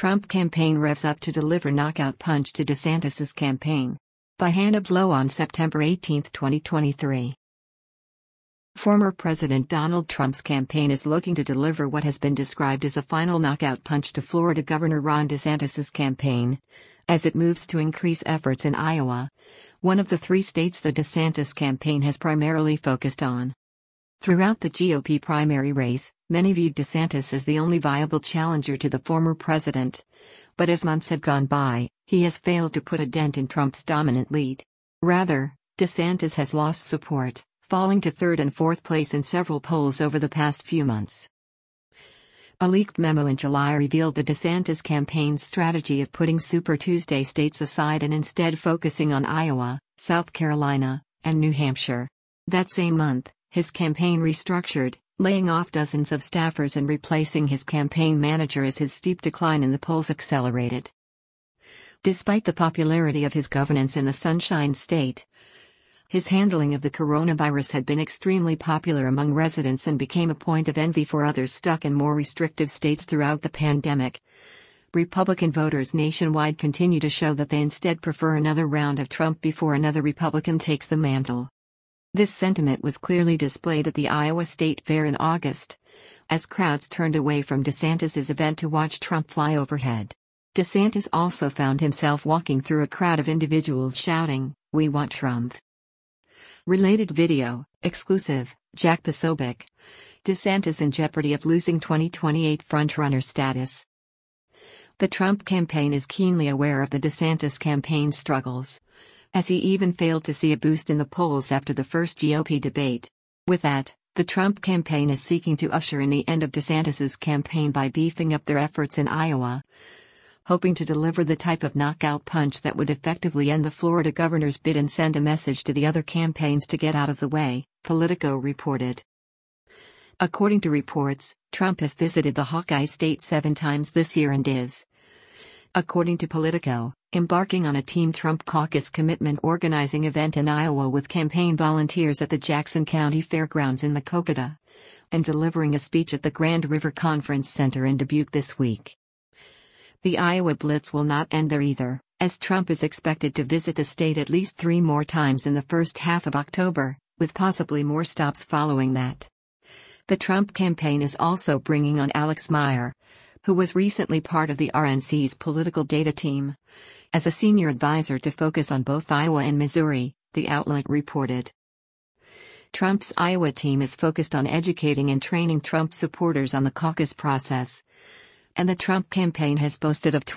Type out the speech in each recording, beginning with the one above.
Trump campaign revs up to deliver knockout punch to DeSantis' campaign. By Hannah Blow on September 18, 2023. Former President Donald Trump's campaign is looking to deliver what has been described as a final knockout punch to Florida Governor Ron DeSantis' campaign, as it moves to increase efforts in Iowa, one of the three states the DeSantis campaign has primarily focused on. Throughout the GOP primary race, many viewed DeSantis as the only viable challenger to the former president. But as months have gone by, he has failed to put a dent in Trump's dominant lead. Rather, DeSantis has lost support, falling to third and fourth place in several polls over the past few months. A leaked memo in July revealed the DeSantis campaign's strategy of putting Super Tuesday states aside and instead focusing on Iowa, South Carolina, and New Hampshire. That same month, his campaign restructured, laying off dozens of staffers and replacing his campaign manager as his steep decline in the polls accelerated. Despite the popularity of his governance in the Sunshine State, his handling of the coronavirus had been extremely popular among residents and became a point of envy for others stuck in more restrictive states throughout the pandemic. Republican voters nationwide continue to show that they instead prefer another round of Trump before another Republican takes the mantle. This sentiment was clearly displayed at the Iowa State Fair in August, as crowds turned away from DeSantis' event to watch Trump fly overhead. DeSantis also found himself walking through a crowd of individuals shouting, "We want Trump." Related video, exclusive, Jack Posobiec. DeSantis in jeopardy of losing 2028 frontrunner status. The Trump campaign is keenly aware of the DeSantis campaign's struggles, as he even failed to see a boost in the polls after the first GOP debate. With that, the Trump campaign is seeking to usher in the end of DeSantis' campaign by beefing up their efforts in Iowa, hoping to deliver the type of knockout punch that would effectively end the Florida governor's bid and send a message to the other campaigns to get out of the way, Politico reported. According to reports, Trump has visited the Hawkeye State 7 times this year and is, according to Politico, embarking on a Team Trump Caucus commitment organizing event in Iowa with campaign volunteers at the Jackson County Fairgrounds in Maquoketa, and delivering a speech at the Grand River Conference Center in Dubuque this week. The Iowa Blitz will not end there either, as Trump is expected to visit the state at least 3 more times in the first half of October, with possibly more stops following that. The Trump campaign is also bringing on Alex Meyer, who was recently part of the RNC's political data team, as a senior advisor to focus on both Iowa and Missouri, the outlet reported. Trump's Iowa team is focused on educating and training Trump supporters on the caucus process, and the Trump campaign has boasted of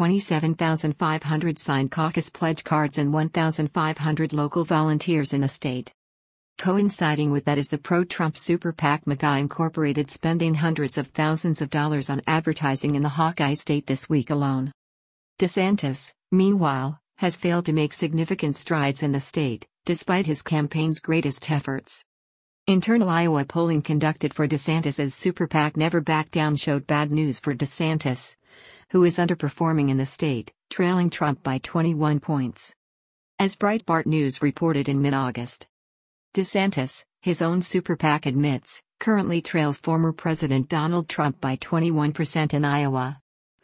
27,500 signed caucus pledge cards and 1,500 local volunteers in the state. Coinciding with that is the pro-Trump super PAC MAGA Incorporated spending hundreds of thousands of dollars on advertising in the Hawkeye State this week alone. DeSantis, meanwhile, has failed to make significant strides in the state, despite his campaign's greatest efforts. Internal Iowa polling conducted for DeSantis' super PAC Never Back Down showed bad news for DeSantis, who is underperforming in the state, trailing Trump by 21 points. As Breitbart News reported in mid-August, DeSantis, his own super PAC admits, currently trails former President Donald Trump by 21% in Iowa.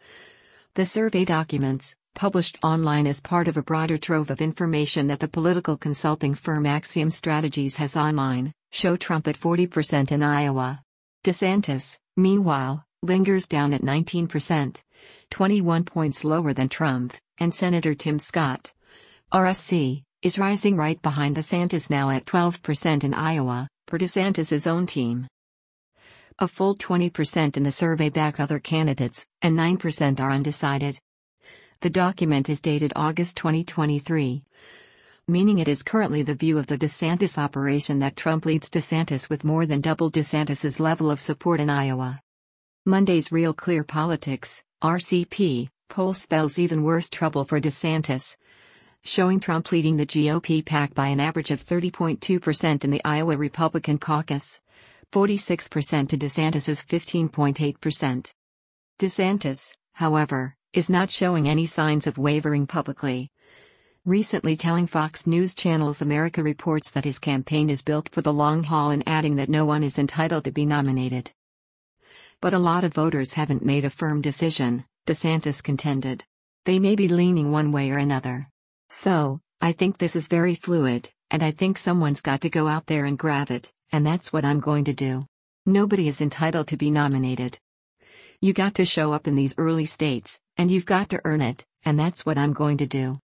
The survey documents, published online as part of a broader trove of information that the political consulting firm Axiom Strategies has online, show Trump at 40% in Iowa. DeSantis, meanwhile, lingers down at 19%, 21 points lower than Trump, and Senator Tim Scott, RSC, is rising right behind DeSantis now at 12% in Iowa, per DeSantis' own team. A full 20% in the survey back other candidates, and 9% are undecided. The document is dated August 2023. Meaning it is currently the view of the DeSantis operation that Trump leads DeSantis with more than double DeSantis' level of support in Iowa. Monday's Real Clear Politics, RCP, poll spells even worse trouble for DeSantis, showing Trump leading the GOP PAC by an average of 30.2% in the Iowa Republican caucus, 46% to DeSantis' 15.8%. DeSantis, however, is not showing any signs of wavering publicly, recently telling Fox News Channel's America Reports that his campaign is built for the long haul and adding that no one is entitled to be nominated. But a lot of voters haven't made a firm decision, DeSantis contended. They may be leaning one way or another. So, I think this is very fluid, and I think someone's got to go out there and grab it, and that's what I'm going to do. Nobody is entitled to be nominated. You got to show up in these early states, and you've got to earn it, and that's what I'm going to do.